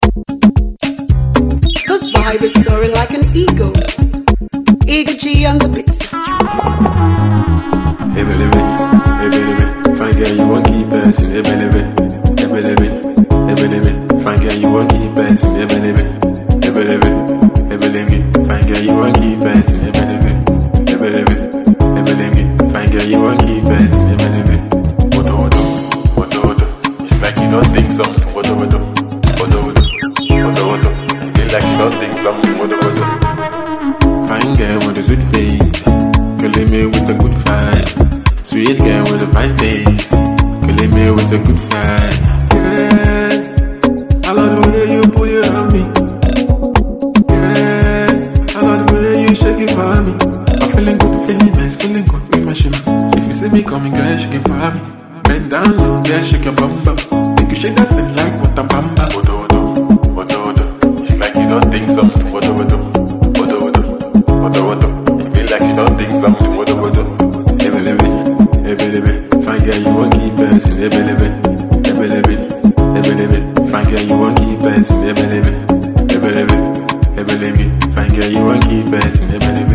This vibe is soaring like an eagle. Eagle G on the beats. Hey baby, fine girl, you won't keep dancing. Hey baby, fine girl, you won't keep dancing. Hey baby, fine girl, you won't keep dancing. Hey baby, fine girl, you won't keep dancing. Hey baby, what? It's like you don't think something. What? Feel like you don't think something. What? Fine girl with a sweet face, killing me with a good fight. Sweet girl with a fine face, killing me with a good fight. Yeah, I love the way you pull it on me. Yeah, I love the way you shake it for me. I'm feeling good, feeling nice, feeling good with my shimmer. If you see me coming, girl, shake it for me. Bend down low, girl, shake your bum bum. Make you shake that thing like what a bamba. What? It's like you don't think something. What? You feel like you don't think something. What? Hey baby, fine girl, you won't keep dancing. Hey baby, fine girl, you won't keep dancing. Hey baby, fine girl, you won't keep dancing. Hey baby,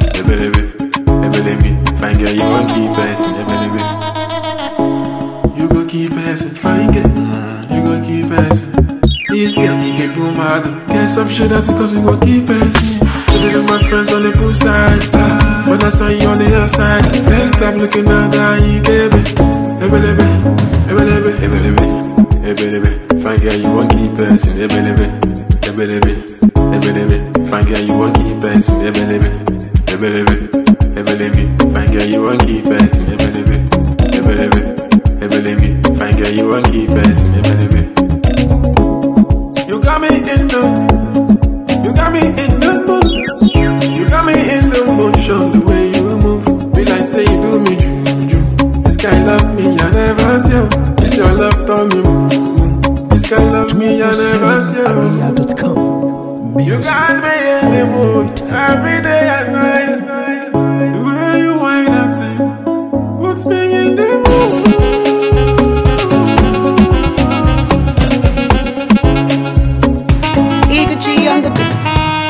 fine girl, you won't keep dancing. Hey baby, you gon' keep dancing, fine girl, you gon' keep dancing. This girl, me get go mad. Get some shit that's because we gon' keep dancing. With my friends on the pool side, when I saw you on the other side, let's stop looking at that you gave it. Hey baby, fine girl, you won't keep dancing. Hey baby, fine girl, you won't keep dancing. Hey baby, fine girl, you won't keep dancing. Hey baby, fine girl, you won't keep dancing. Hey baby, you got me in the mood. You got me in the motion, the way you move. Be like say you do me juju. This guy love me, I never see you. This your love to me. This guy love me, I never see you. You got me in the mood every day and night. The way you wind that thing puts me in the mood. Eagle G on the beats.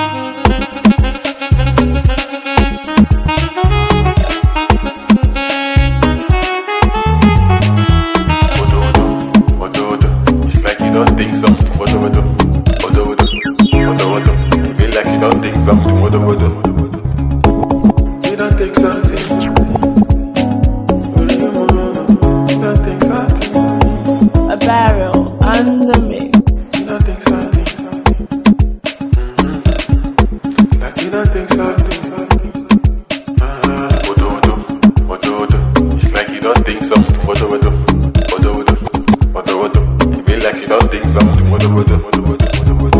It's like you don't think something. What? You feel like you don't think something. What? You don't think something. You don't think something. A barrel on the mix. You don't think something. Like you don't think something. What? It's like you don't think something. What? You feel like you don't think something. What?